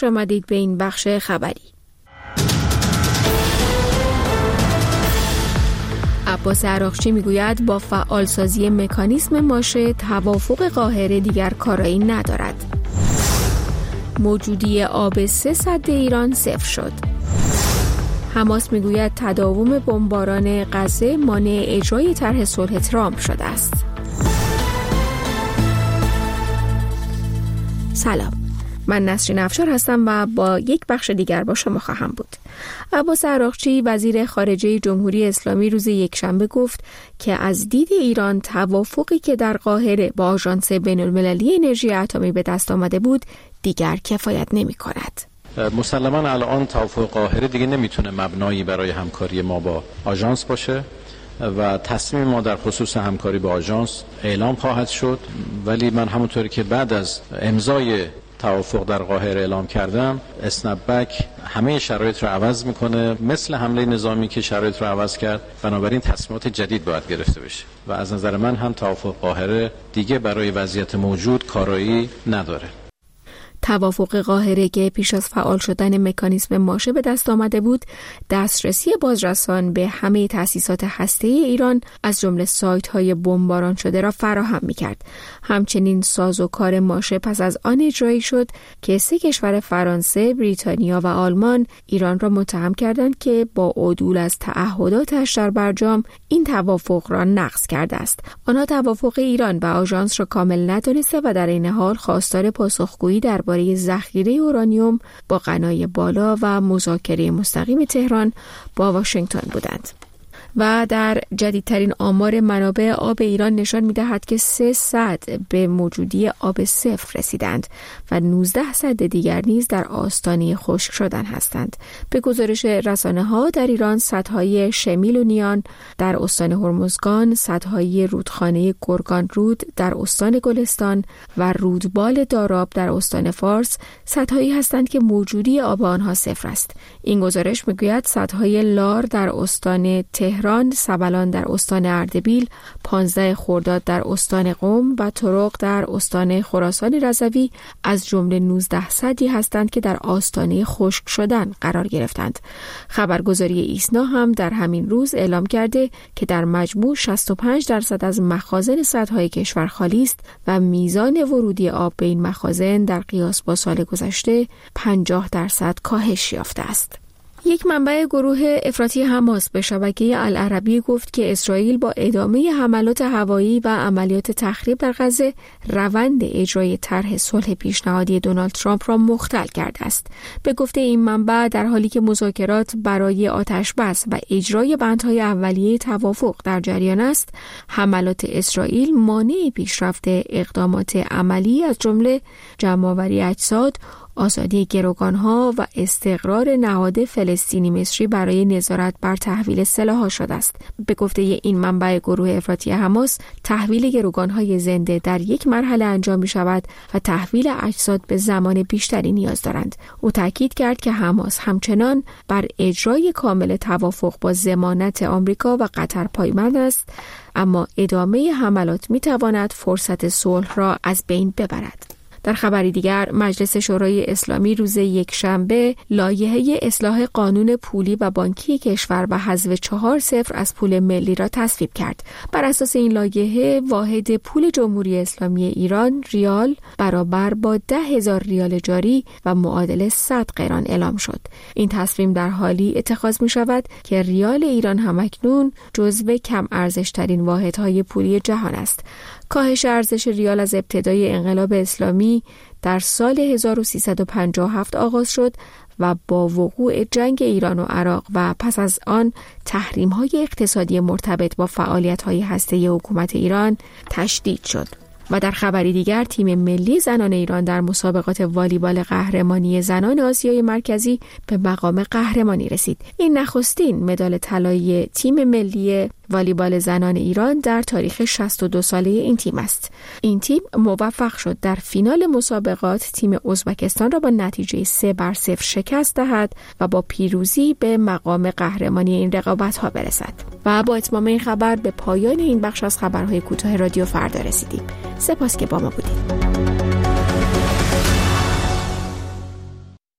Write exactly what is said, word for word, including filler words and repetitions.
آمدید به این بخش خبری. عباس عراقچی میگوید با فعالسازی مکانیزم ماشه توافق قاهره دیگر کارایی ندارد. موجودی آب سه سد ایران صفر شد. حماس میگوید تداوم بمباران غزه مانع اجرای طرح صلح ترامپ شده است. سلام، من نسرین افشار هستم و با یک بخش دیگر با شما خواهم بود. عباس عراقچی وزیر خارجه جمهوری اسلامی روز یکشنبه گفت که از دید ایران توافقی که در قاهره با آژانس بین‌المللی انرژی اتمی به دست آمده بود دیگر کفایت نمی کند. مسلماً الان توافق قاهره دیگه نمیتونه مبنایی برای همکاری ما با آژانس باشه و تصمیم ما در خصوص همکاری با آژانس اعلام خواهد شد، ولی من همونطوری که بعد از امضای توافق در قاهره اعلام کردم، اسنپ‌بک همه شرایط رو عوض میکنه، مثل حمله نظامی که شرایط رو عوض کرد. بنابراین تصمیمات جدید باید گرفته بشه و از نظر من هم توافق قاهره دیگه برای وضعیت موجود کارایی نداره. توافق قاهره که پیش از فعال شدن مکانیزم ماشه به دست آمده بود، دسترسی بازرسان به همه تأسیسات هسته‌ای ایران از جمله سایت‌های بمباران شده را فراهم می‌کرد. همچنین سازوکار ماشه پس از آن اجرایی شد که سه کشور فرانسه، بریتانیا و آلمان ایران را متهم کردند که با عدول از تعهداتش در برجام این توافق را نقض کرده است. آنها توافق ایران و آژانس را کامل ندانسته و در این حال خواستار پاسخگویی در برای ذخیره اورانیوم با غنای بالا و مذاکره مستقیم تهران با واشنگتن بودند. و در جدیدترین آمار منابع آب ایران نشان می‌دهد که سه سد به موجودی آب صفر رسیدند و نوزده سد دیگر نیز در آستانه خشک شدن هستند. به گزارش رسانه‌ها در ایران سدهای شمیل و نیان در استان هرمزگان، سدهای رودخانه گرگان رود در استان گلستان و رودبال داراب در استان فارس سدهایی هستند که موجودی آب آنها صفر است. این گزارش می‌گوید سدهای لار در استان تهران، سبلان در استان اردبیل، پانزده خرداد در استان قم و ترق در استان خراسان رضوی از جمله نوزده سدی هستند که در آستانه خشک شدن قرار گرفتند. خبرگزاری ایسنا هم در همین روز اعلام کرده که در مجموع شصت و پنج درصد از مخازن سدهای کشور خالی است و میزان ورودی آب به این مخازن در قیاس با سال گذشته پنجاه درصد کاهش یافته است. یک منبع گروه افراطی حماس به شبکه العربی گفت که اسرائیل با ادامه حملات هوایی و عملیات تخریب در غزه روند اجرای طرح صلح پیشنهادی دونالد ترامپ را مختل کرده است. به گفته این منبع در حالی که مذاکرات برای آتشبس و اجرای بندهای اولیه توافق در جریان است، حملات اسرائیل مانع پیشرفت اقدامات عملی از جمله جمع‌آوری اجساد، آزادی گروگانها و استقرار نهاد فلسطینی مصری برای نظارت بر تحویل سلاح‌ها شده است. به گفته این منبع گروه افراطی حماس، تحویل گروگانهای زنده در یک مرحله انجام می شود و تحویل اجساد به زمان بیشتری نیاز دارند. او تاکید کرد که حماس همچنان بر اجرای کامل توافق با ضمانت آمریکا و قطر پایبند است، اما ادامه حملات می تواند فرصت صلح را از بین ببرد. در خبری دیگر، مجلس شورای اسلامی روز یکشنبه لایحه اصلاح قانون پولی و بانکی کشور و حذف چهار صفر از پول ملی را تصویب کرد. بر اساس این لایحه، واحد پول جمهوری اسلامی ایران ریال برابر با ده هزار ریال جاری و معادل صد قران اعلام شد. این تصمیم در حالی اتخاذ می شود که ریال ایران همکنون جزو کم ارزشترین واحدهای پولی جهان است. کاهش ارزش ریال از ابتدای انقلاب اسلامی در سال هزار و سیصد و پنجاه و هفت آغاز شد و با وقوع جنگ ایران و عراق و پس از آن تحریم‌های اقتصادی مرتبط با فعالیت‌های هسته‌ای حکومت ایران تشدید شد. و در خبری دیگر، تیم ملی زنان ایران در مسابقات والیبال قهرمانی زنان آسیای مرکزی به مقام قهرمانی رسید. این نخستین مدال طلایی تیم ملی والیبال زنان ایران در تاریخ شصت و دو ساله این تیم است. این تیم موفق شد در فینال مسابقات تیم ازبکستان را با نتیجه سه بر صفر شکست دهد و با پیروزی به مقام قهرمانی این رقابت‌ها برسد. و با اتمام این خبر به پایان این بخش از خبرهای کوتاه رادیو فردا رسیدیم. سپاس که با ما بودید.